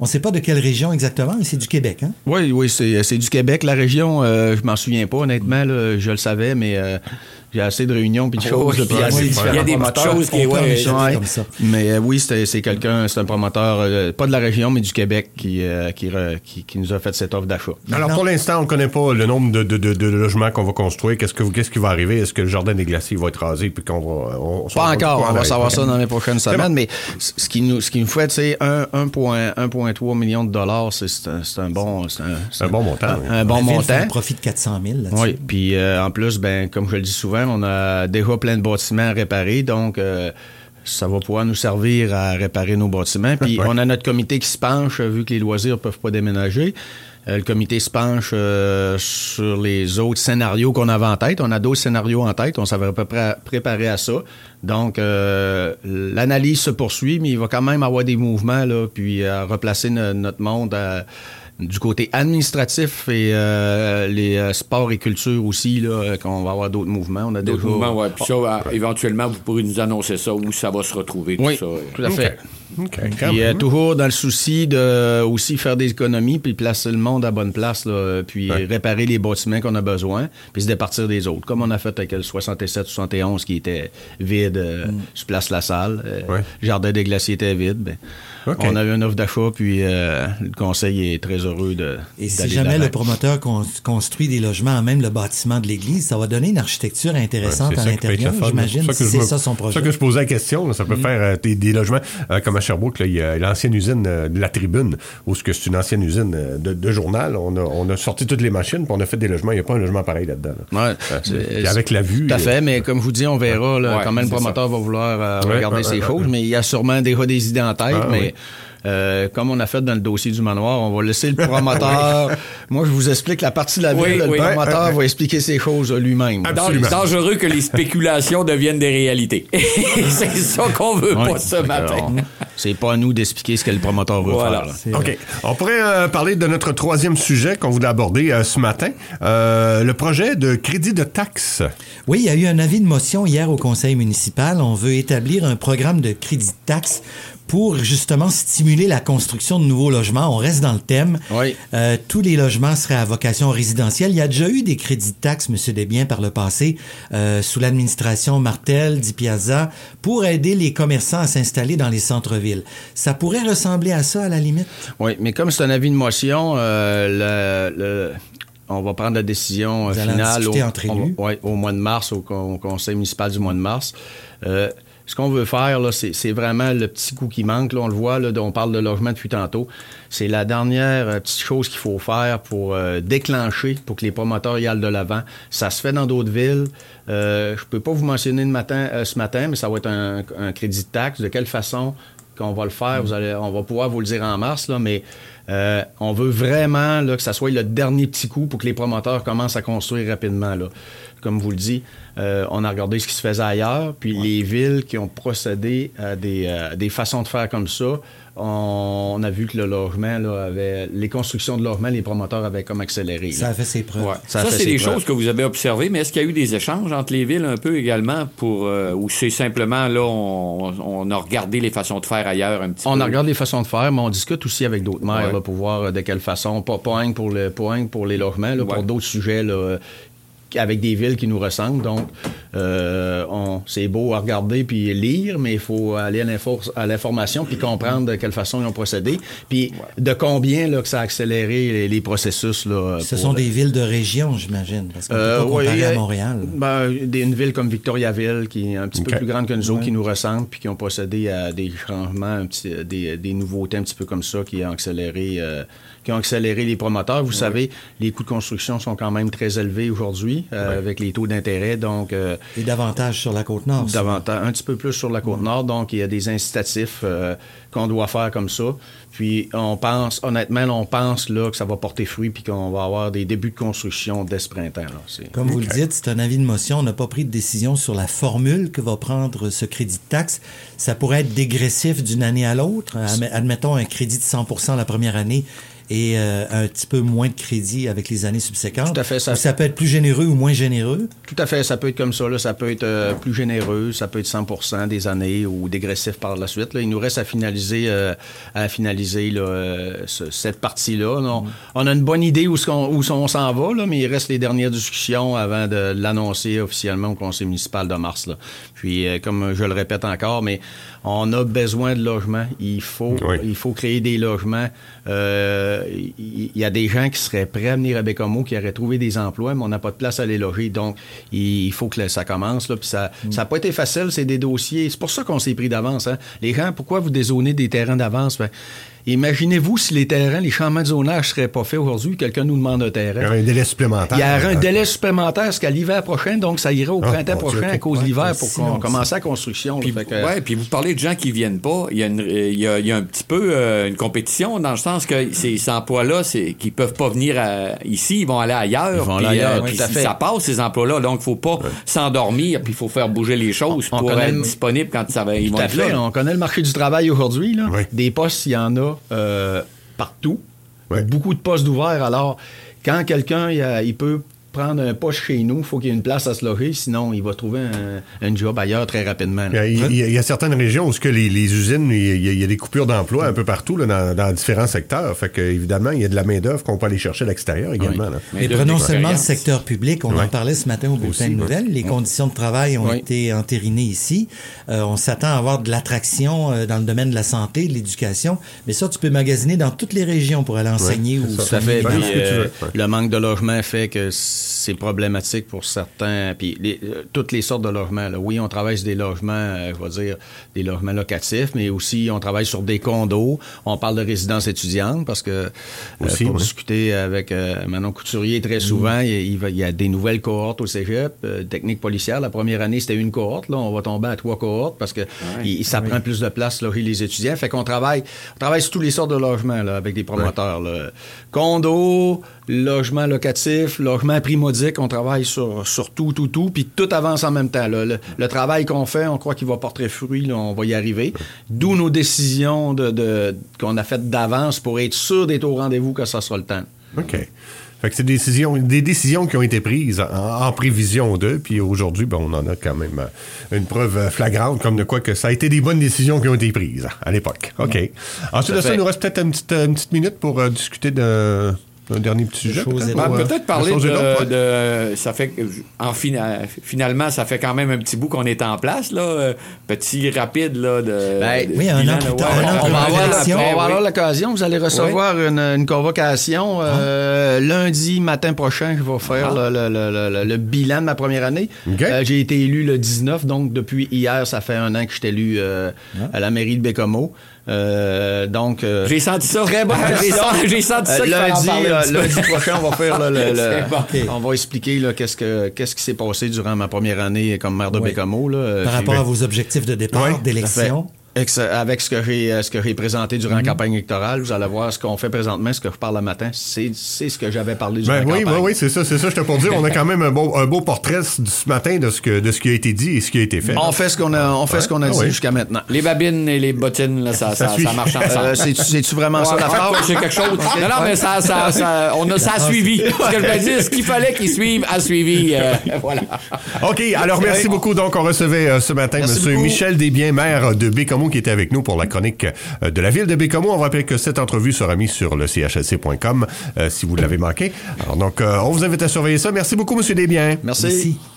On ne sait pas de quelle région exactement, mais c'est du Québec, hein? Oui, c'est du Québec. La région, je m'en souviens pas, honnêtement, là, je le savais, mais j'ai assez de réunions puis de choses. Il y a des petites choses qui comme ça. Mais oui, c'est un promoteur, pas de la région, mais du Québec qui nous a fait cette offre d'achat. Alors, pour l'instant, on ne connaît pas le nombre de logements qu'on va construire. Qu'est-ce qui va arriver? Est-ce que le jardin des glaciers va être rasé puis qu'on va... Pas encore. On va savoir ça dans les prochaines semaines. Mais ce qui nous fait, c'est 1,3 million de dollars, c'est un bon montant. Un bon montant. Un profit de 400 000 là-dessus. Oui. Puis en plus, comme je le dis souvent, on a déjà plein de bâtiments à réparer. Donc, ça va pouvoir nous servir à réparer nos bâtiments. Puis on a notre comité qui se penche, vu que les loisirs ne peuvent pas déménager. Le comité se penche sur les autres scénarios qu'on avait en tête. On a d'autres scénarios en tête. On s'avait à peu près préparé à ça. Donc, l'analyse se poursuit, mais il va quand même avoir des mouvements, là, puis replacer notre monde du côté administratif et les sports et culture aussi, là, qu'on va avoir d'autres mouvements. On a d'autres mouvements, oui. Puis ça, éventuellement, vous pourrez nous annoncer ça, où ça va se retrouver, tout ça. Tout à fait. Okay. Puis toujours dans le souci de aussi faire des économies puis placer le monde à bonne place, là, puis réparer les bâtiments qu'on a besoin, puis se départir des autres, comme on a fait avec le 67-71 qui était vide sur Place La Salle. Le jardin des glaciers était vide. On a eu une offre d'achat, puis le conseil est très heureux de. Et si jamais le promoteur construit des logements, même le bâtiment de l'église, ça va donner une architecture intéressante à l'intérieur, j'imagine, si c'est ça son projet. C'est ça que je posais la question. Là. Ça peut faire des logements comme à Sherbrooke, là, il y a l'ancienne usine de la Tribune, où c'est une ancienne usine de journal. On a sorti toutes les machines, puis on a fait des logements. Il n'y a pas un logement pareil là-dedans. Là. Ouais, avec la vue. Tout à fait, mais comme je vous dis, on verra comment le promoteur va vouloir regarder ces choses, mais il y a sûrement déjà des idées en tête, mais... comme on a fait dans le dossier du manoir, on va laisser le promoteur. Moi, je vous explique la partie de la ville. Le promoteur va expliquer ces choses lui-même. Absolument. Dangereux que les spéculations deviennent des réalités. C'est ça qu'on veut pas ce matin. Alors, c'est pas à nous d'expliquer ce que le promoteur veut faire. OK. On pourrait parler de notre troisième sujet qu'on voulait aborder ce matin. Le projet de crédit de taxes. Oui, il y a eu un avis de motion hier au conseil municipal. On veut établir un programme de crédit de taxes pour justement stimuler la construction de nouveaux logements. On reste dans le thème. Oui. Tous les logements seraient à vocation résidentielle. Il y a déjà eu des crédits de taxes, M. Desbiens, par le passé, sous l'administration Martel, Di Piazza, pour aider les commerçants à s'installer dans les centres-villes. Ça pourrait ressembler à ça, à la limite? Oui, mais comme c'est un avis de motion, on va prendre la décision finale au mois de mars, au conseil municipal du mois de mars. Ce qu'on veut faire, là, c'est vraiment le petit coup qui manque. Là, on le voit, là, on parle de logement depuis tantôt. C'est la dernière petite chose qu'il faut faire pour déclencher, pour que les promoteurs y aillent de l'avant. Ça se fait dans d'autres villes. Je peux pas vous mentionner ce matin, mais ça va être un crédit de taxe. De quelle façon qu'on va le faire? On va pouvoir vous le dire en mars, là, mais on veut vraiment là, que ça soit le dernier petit coup pour que les promoteurs commencent à construire rapidement. Là. Comme vous le dites, on a regardé ce qui se faisait ailleurs, puis les villes qui ont procédé à des façons de faire comme ça, on a vu que le logement, là, les constructions de logements, les promoteurs avaient comme accéléré. Ça a fait ses preuves. Ouais. Ça c'est des choses que vous avez observées, mais est-ce qu'il y a eu des échanges entre les villes un peu également ou c'est simplement, là, on a regardé les façons de faire ailleurs un petit peu? On a regardé les façons de faire, mais on discute aussi avec d'autres maires là, pour voir de quelle façon, pas rien pour les logements, là, pour d'autres sujets, là, avec des villes qui nous ressemblent. Donc, c'est beau à regarder puis lire, mais il faut aller à l'information puis comprendre de quelle façon ils ont procédé, puis de combien là, que ça a accéléré les processus. Là, Ce sont des villes de région, j'imagine, parce qu'on peut pas comparer à Montréal. Une ville comme Victoriaville, qui est un petit peu plus grande que nous autres, qui nous ressemble, puis qui ont procédé à des changements, des nouveautés un petit peu comme ça, qui ont accéléré les promoteurs. Vous savez, les coûts de construction sont quand même très élevés aujourd'hui, avec les taux d'intérêt. Donc, et davantage sur la Côte-Nord. Un petit peu plus sur la Côte-Nord. Donc, il y a des incitatifs qu'on doit faire comme ça. Puis, on pense là, que ça va porter fruit puis qu'on va avoir des débuts de construction dès ce printemps. Là. Comme vous le dites, c'est un avis de motion. On n'a pas pris de décision sur la formule que va prendre ce crédit de taxe. Ça pourrait être dégressif d'une année à l'autre. Admettons un crédit de 100% la première année et un petit peu moins de crédit avec les années subséquentes. Tout à fait. Ça peut être plus généreux ou moins généreux? Tout à fait. Ça peut être comme ça. Là. Ça peut être plus généreux. Ça peut être 100% des années ou dégressif par la suite. Là. Il nous reste à finaliser cette partie-là. On a une bonne idée où on s'en va, là, mais il reste les dernières discussions avant de l'annoncer officiellement au conseil municipal de mars. Là. Puis, comme je le répète encore, mais on a besoin de logements. Il faut créer des logements. Il y a des gens qui seraient prêts à venir à Baie-Comeau, qui auraient trouvé des emplois, mais on n'a pas de place à les loger. Donc, il faut que ça commence. Là, puis ça n'a pas été facile, c'est des dossiers. C'est pour ça qu'on s'est pris d'avance. Hein. Les gens, pourquoi vous dézonez des terrains d'avance? Ben, imaginez-vous si les terrains, les changements de zonage ne seraient pas faits aujourd'hui, quelqu'un nous demande un terrain. Il y aurait un délai supplémentaire. Il y aurait un délai supplémentaire jusqu'à l'hiver prochain, donc ça irait au printemps prochain à cause de l'hiver pour qu'on commence la construction. Puis, puis vous parlez de gens qui viennent pas. Il y a un petit peu une compétition dans le sens que ces emplois-là, qui peuvent pas venir ici, ils vont aller ailleurs. Ils vont aller ailleurs, tout à fait. Ça passe, ces emplois-là, donc il faut pas s'endormir, puis il faut faire bouger les choses pour être disponible quand ils vont être là. On connaît le marché du travail aujourd'hui. Là. Oui. Des postes, il y en a partout. Oui. Beaucoup de postes ouverts. Alors, quand quelqu'un, il peut prendre un poste chez nous, il faut qu'il y ait une place à se loger, sinon il va trouver un job ailleurs très rapidement. Il y a certaines régions où les usines, il y a des coupures d'emploi un peu partout là, dans différents secteurs. Fait que, évidemment, il y a de la main-d'œuvre qu'on peut aller chercher à l'extérieur également. Là. Mais prenons seulement le secteur public. On en parlait ce matin au bulletin de nouvelles. Les conditions de travail ont été entérinées ici. On s'attend à avoir de l'attraction dans le domaine de la santé, de l'éducation. Mais ça, tu peux magasiner dans toutes les régions pour aller enseigner ou ça fait. Le manque de logement fait que c'est problématique pour certains. Puis toutes les sortes de logements. Là. Oui, on travaille sur des logements, je vais dire, des logements locatifs, mais aussi on travaille sur des condos. On parle de résidences étudiantes parce que pour discuter avec Manon Couturier très souvent, il y a des nouvelles cohortes au cégep. Technique policière, la première année, c'était une cohorte. Là, on va tomber à 3 cohortes parce que ça prend plus de place loger les étudiants. Fait qu'on travaille sur toutes les sortes de logements là, avec des promoteurs. Là. Condos, logement locatif, logement primodique, on travaille sur tout, puis tout avance en même temps. Là. Le travail qu'on fait, on croit qu'il va porter fruit, là, on va y arriver. D'où nos décisions qu'on a faites d'avance pour être sûr d'être au rendez-vous que ça sera le temps. OK. Fait que c'est des décisions qui ont été prises en prévision d'eux, puis aujourd'hui, on en a quand même une preuve flagrante comme de quoi que ça a été des bonnes décisions qui ont été prises à l'époque. OK. Ensuite de ça, il nous reste peut-être une petite minute pour discuter d'un dernier petit sujet. Peut-être parler de ça fait finalement ça fait quand même un petit bout qu'on est en place là, petit rapide là oui, un an plus tard. On va avoir l'occasion, vous allez recevoir une convocation lundi matin prochain, je vais faire le bilan de ma première année. Okay. J'ai été élu le 19, donc depuis hier, ça fait un an que je suis élu à la mairie de Baie-Comeau. Donc j'ai senti ça. Très bonne j'ai senti ça. Lundi prochain, on va faire on va expliquer là, qu'est-ce qui s'est passé durant ma première année comme maire de Baie-Comeau. Par rapport à vos objectifs de départ, d'élection. Avec ce que j'ai présenté durant la campagne électorale, vous allez voir ce qu'on fait présentement, ce que je parle le matin, c'est ce que j'avais parlé durant la campagne. Oui, c'est ça, j'étais pour dire, on a quand même un beau portrait ce matin de ce qui a été dit et ce qui a été fait. On fait ce qu'on a dit jusqu'à maintenant. Les babines et les bottines, là, ça marche ensemble. C'est-tu vraiment ça l'affaire? C'est quelque chose. Non, mais ça a suivi. Ce que je me dis, ce qu'il fallait qu'il suive a suivi. Voilà. OK, alors merci beaucoup. Donc, on recevait ce matin M. Michel Desbiens, maire de Baie-Comeau, qui était avec nous pour la chronique de la ville de Baie-Comeau. On va rappeler que cette entrevue sera mise sur le CHSC.com si vous l'avez manqué. Alors donc, on vous invite à surveiller ça. Merci beaucoup, M. Desbiens. Merci.